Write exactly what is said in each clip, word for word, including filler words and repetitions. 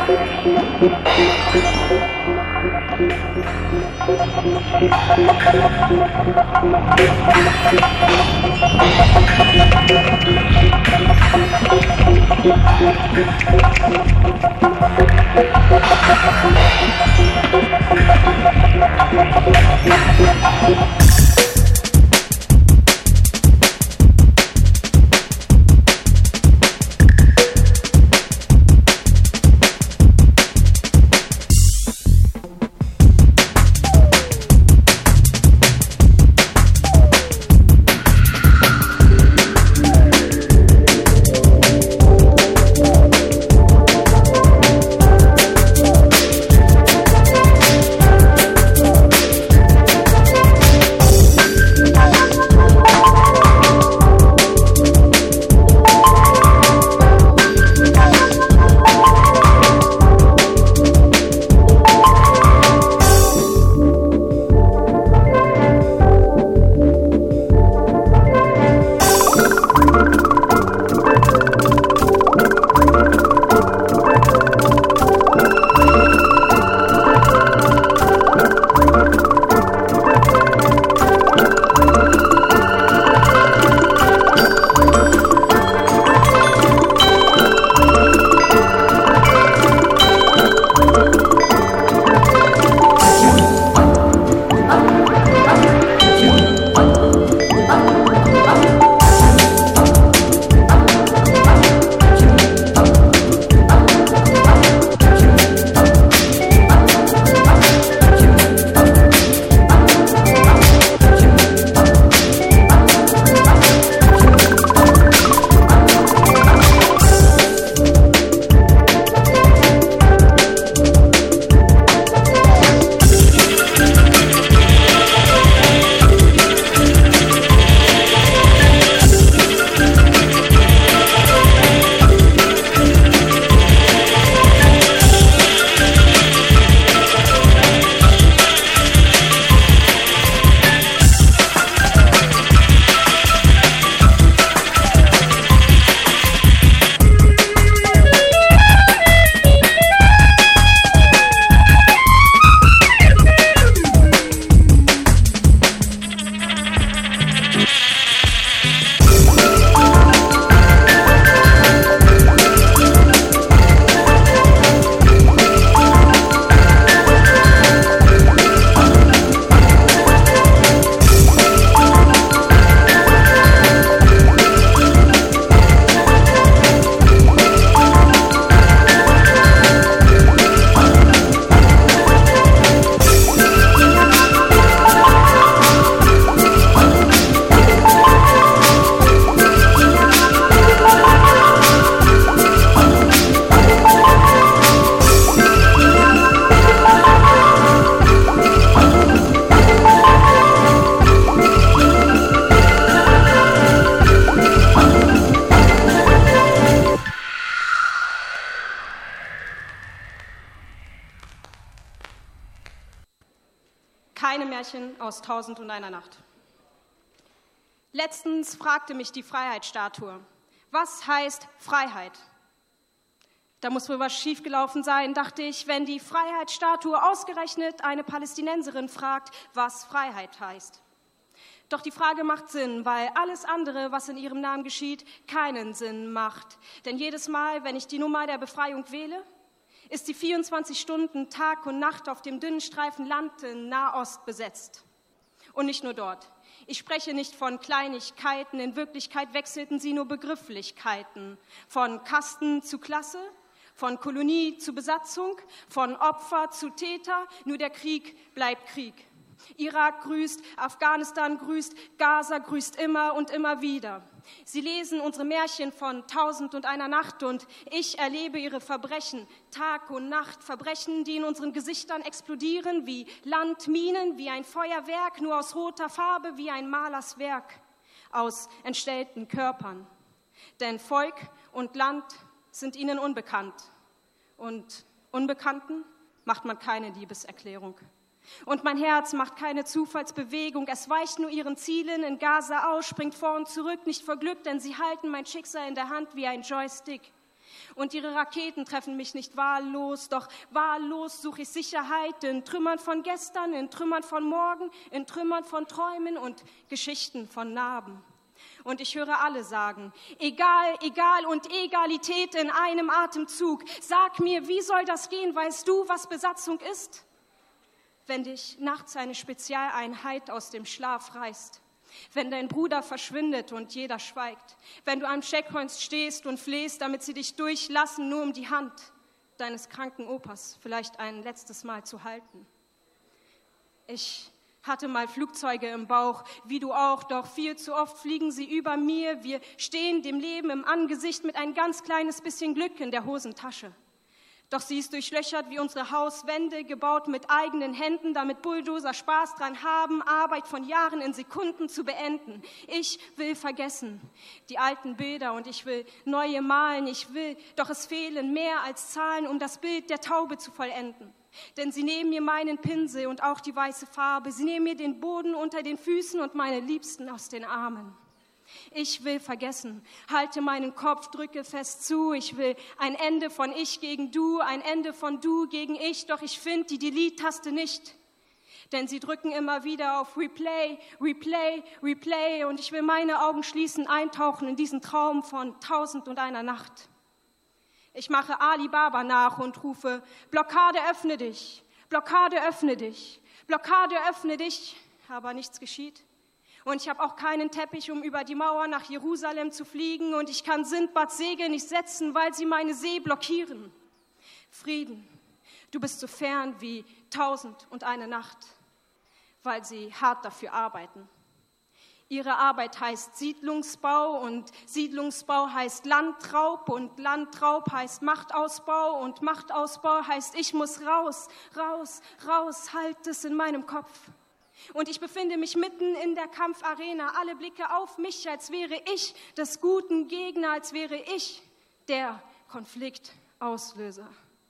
Keine Märchen aus Tausend und einer Nacht. Letztens fragte mich die Freiheitsstatue, was heißt Freiheit? Da muss wohl was schiefgelaufen sein, dachte ich, wenn die Freiheitsstatue ausgerechnet eine Palästinenserin fragt, was Freiheit heißt. Doch die Frage macht Sinn, weil alles andere, was in ihrem Namen geschieht, keinen Sinn macht. Denn jedes Mal, wenn ich die Nummer der Befreiung wähle, ist sie vierundzwanzig Stunden Tag und Nacht auf dem dünnen Streifen Land in Nahost besetzt. Und nicht nur dort. Ich spreche nicht von Kleinigkeiten, in Wirklichkeit wechselten sie nur Begrifflichkeiten. Von Kasten zu Klasse, von Kolonie zu Besatzung, von Opfer zu Täter, nur der Krieg bleibt Krieg. Irak grüßt, Afghanistan grüßt, Gaza grüßt immer und immer wieder. Sie lesen unsere Märchen von Tausend und einer Nacht und ich erlebe ihre Verbrechen, Tag und Nacht, Verbrechen, die in unseren Gesichtern explodieren wie Landminen, wie ein Feuerwerk, nur aus roter Farbe, wie ein Malers Werk, aus entstellten Körpern. Denn Volk und Land sind ihnen unbekannt und Unbekannten macht man keine Liebeserklärung. Und mein Herz macht keine Zufallsbewegung, es weicht nur ihren Zielen in Gaza aus, springt vor und zurück, nicht vor Glück, denn sie halten mein Schicksal in der Hand wie ein Joystick. Und ihre Raketen treffen mich nicht wahllos, doch wahllos suche ich Sicherheit in Trümmern von gestern, in Trümmern von morgen, in Trümmern von Träumen und Geschichten von Narben. Und ich höre alle sagen, egal, egal und Egalität in einem Atemzug. Sag mir, wie soll das gehen? Weißt du, was Besatzung ist? Wenn dich nachts eine Spezialeinheit aus dem Schlaf reißt. Wenn dein Bruder verschwindet und jeder schweigt. Wenn du am Checkpoint stehst und flehst, damit sie dich durchlassen, nur um die Hand deines kranken Opas vielleicht ein letztes Mal zu halten. Ich hatte mal Flugzeuge im Bauch, wie du auch, doch viel zu oft fliegen sie über mir. Wir stehen dem Leben im Angesicht mit ein ganz kleines bisschen Glück in der Hosentasche. Doch sie ist durchlöchert wie unsere Hauswände, gebaut mit eigenen Händen, damit Bulldozer Spaß dran haben, Arbeit von Jahren in Sekunden zu beenden. Ich will vergessen die alten Bilder und ich will neue malen. Ich will, doch es fehlen mehr als Zahlen, um das Bild der Taube zu vollenden. Denn sie nehmen mir meinen Pinsel und auch die weiße Farbe. Sie nehmen mir den Boden unter den Füßen und meine Liebsten aus den Armen. Ich will vergessen, halte meinen Kopf, drücke fest zu. Ich will ein Ende von ich gegen du, ein Ende von du gegen ich. Doch ich finde die Delete-Taste nicht. Denn sie drücken immer wieder auf Replay, Replay, Replay. Und ich will meine Augen schließen, eintauchen in diesen Traum von tausend und einer Nacht. Ich mache Alibaba nach und rufe, Blockade, öffne dich, Blockade, öffne dich, Blockade, öffne dich. Aber nichts geschieht. Und ich habe auch keinen Teppich, um über die Mauer nach Jerusalem zu fliegen. Und ich kann Sindbads Segel nicht setzen, weil sie meine See blockieren. Frieden, du bist so fern wie tausend und eine Nacht, weil sie hart dafür arbeiten. Ihre Arbeit heißt Siedlungsbau und Siedlungsbau heißt Landraub und Landraub heißt Machtausbau und Machtausbau heißt ich muss raus, raus, raus, halt es in meinem Kopf. Und ich befinde mich mitten in der Kampfarena, alle Blicke auf mich, als wäre ich des guten Gegner, als wäre ich der Konfliktauslöser.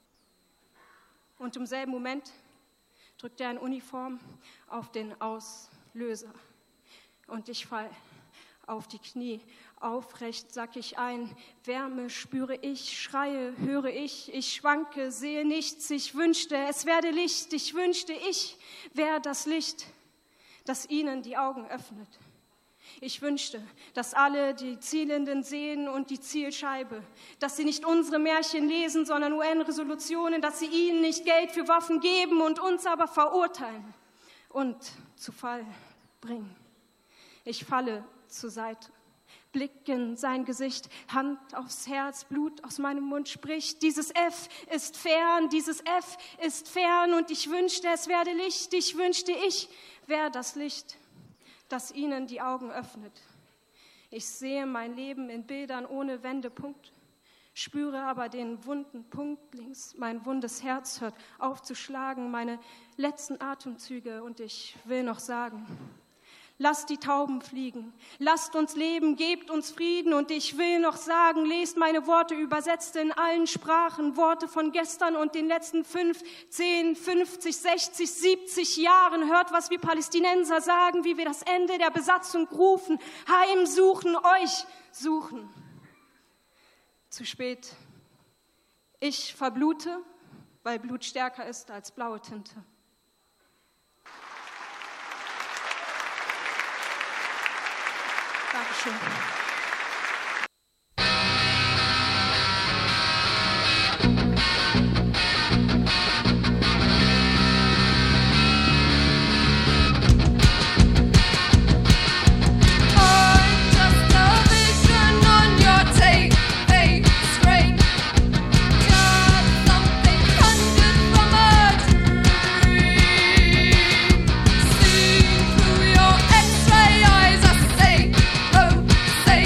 Und im selben Moment drückt er in Uniform auf den Auslöser. Und ich fall auf die Knie, aufrecht sack ich ein, Wärme spüre ich, schreie, höre ich, ich schwanke, sehe nichts, ich wünschte, es werde Licht, ich wünschte, ich wäre das Licht, das ihnen die Augen öffnet. Ich wünschte, dass alle die Zielenden sehen und die Zielscheibe, dass sie nicht unsere Märchen lesen, sondern U N-Resolutionen, dass sie ihnen nicht Geld für Waffen geben und uns aber verurteilen und zu Fall bringen. Ich falle zur Seite, Blick in sein Gesicht, Hand aufs Herz, Blut aus meinem Mund spricht. Dieses F ist fern, dieses F ist fern und ich wünschte, es werde Licht. Ich wünschte, ich wäre das Licht, das ihnen die Augen öffnet. Ich sehe mein Leben in Bildern ohne Wendepunkt, spüre aber den wunden Punkt links. Mein wundes Herz hört auf zu schlagen, meine letzten Atemzüge und ich will noch sagen: Lasst die Tauben fliegen, lasst uns leben, gebt uns Frieden. Und ich will noch sagen, lest meine Worte übersetzt in allen Sprachen, Worte von gestern und den letzten fünf, zehn, fünfzig, sechzig, siebzig Jahren. Hört, was wir Palästinenser sagen, wie wir das Ende der Besatzung rufen, heimsuchen, euch suchen. Zu spät. Ich verblute, weil Blut stärker ist als blaue Tinte. Dankeschön. Say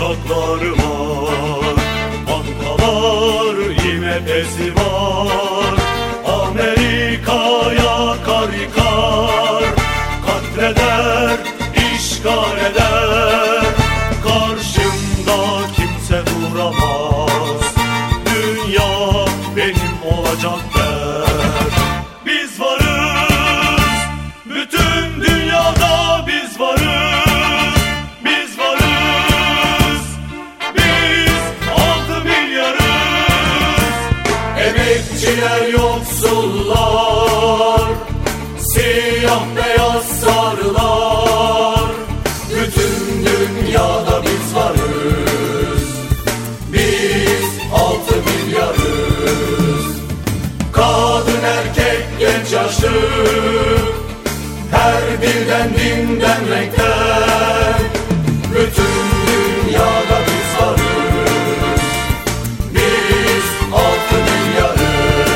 uçakları var, bankalar I M F'si var. Amerika'ya kar yıkar, katleder, işgal eder. Karşımda kimse duramaz, dünya benim olacak der. Biz varız, bütün dünyada biz varız. Biz varız, biz altı milyarız. Emekçiler, yoksullar, siyah beyaz sarılar, bütün dünyada biz varız. Biz altı milyarız. Kadın, erkek, genç, yaşlı, her dilden, dinden, renkten, bütün dünyada biz varız. Biz altı milyarız.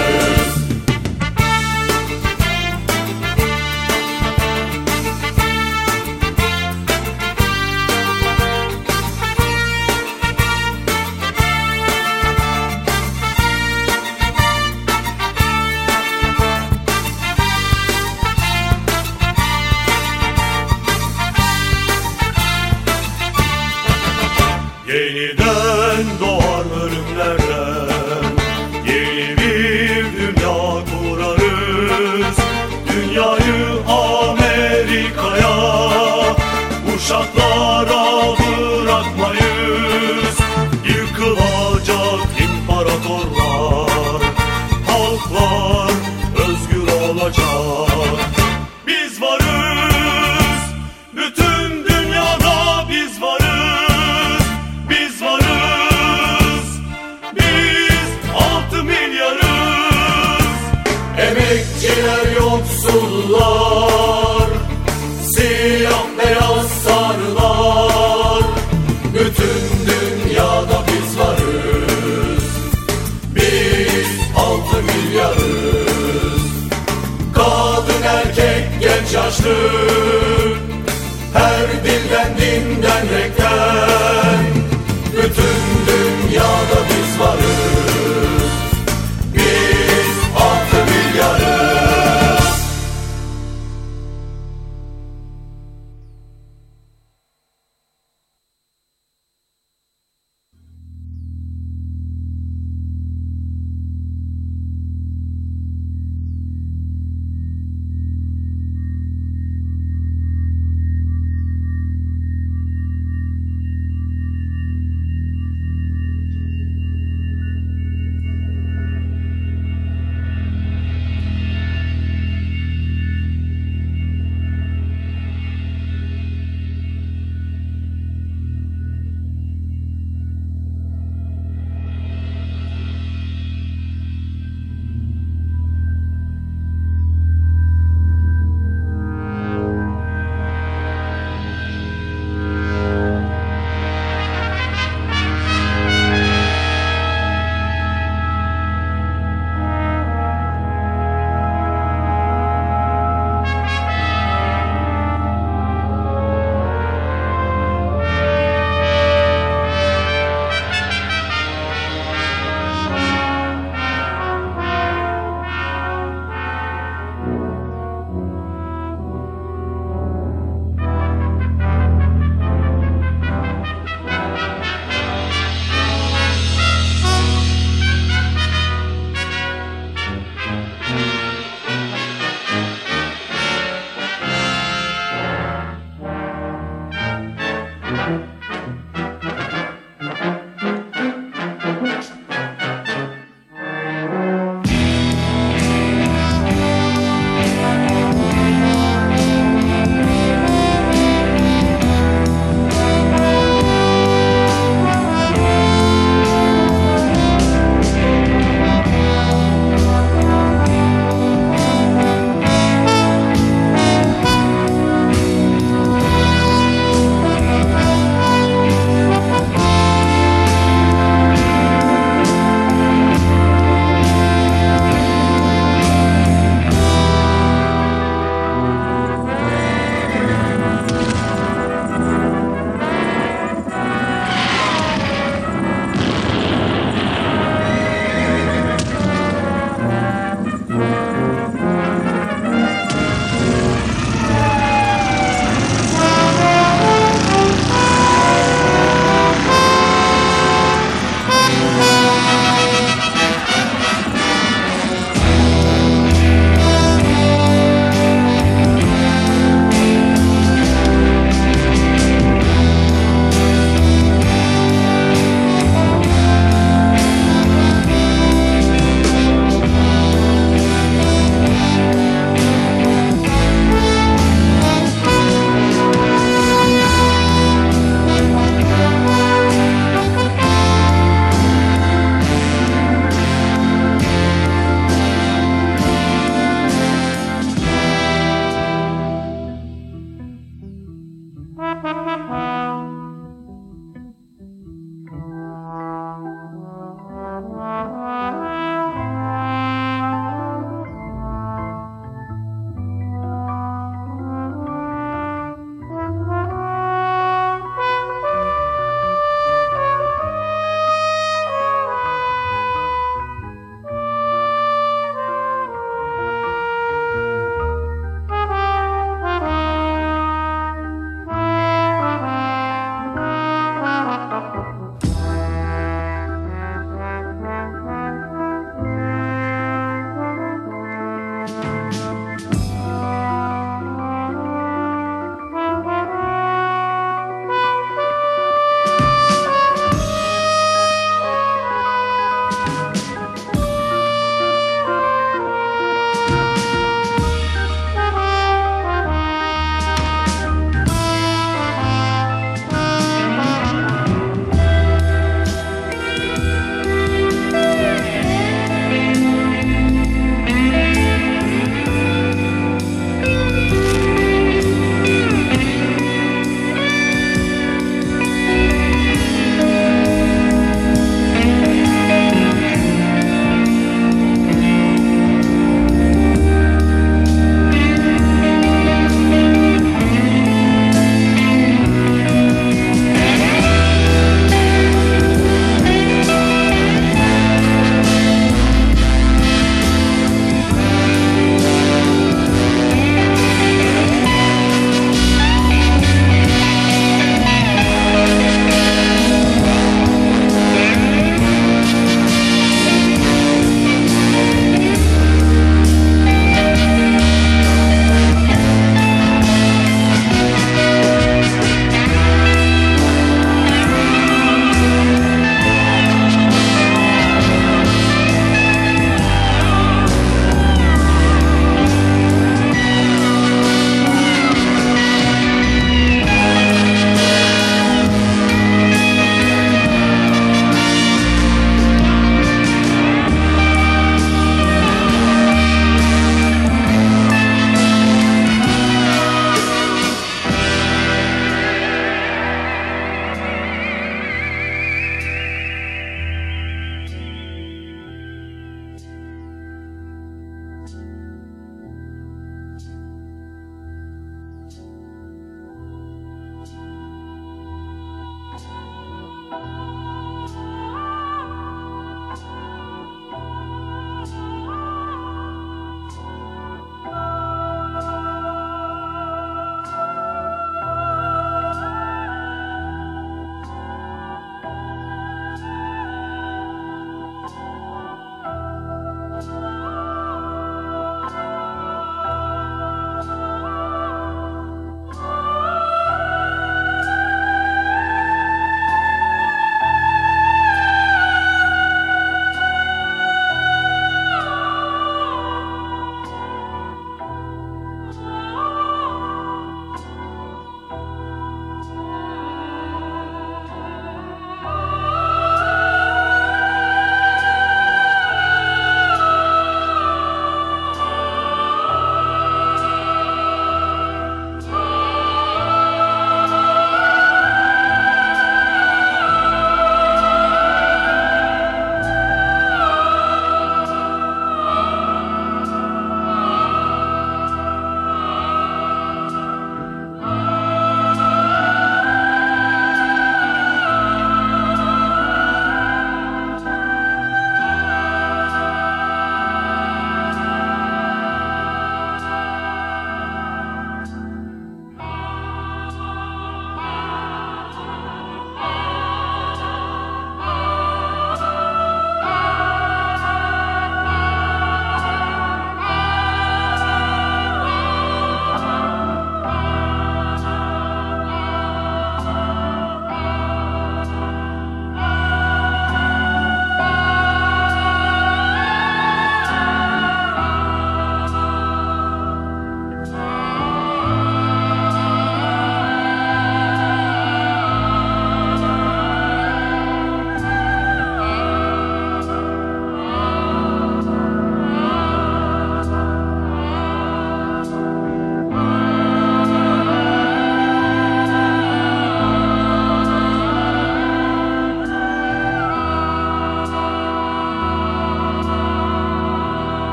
Yeniden doğar ölümlerden, yeni bir dünya kurarız. Dünyayı Amerika'ya, uşaklara bırakmayız. Yıkılacak imparatorlar, halklar özgür olacak. Biz varız, bütün dünyada biz varız. Biz varız, biz altı milyarız. Emekçiler, yoksullar, siyah beyaz sarılar, bütün dünyada biz varız. Biz altı milyarız. Kadın, erkek, genç, yaşlı, her dilden, dinden, renkten,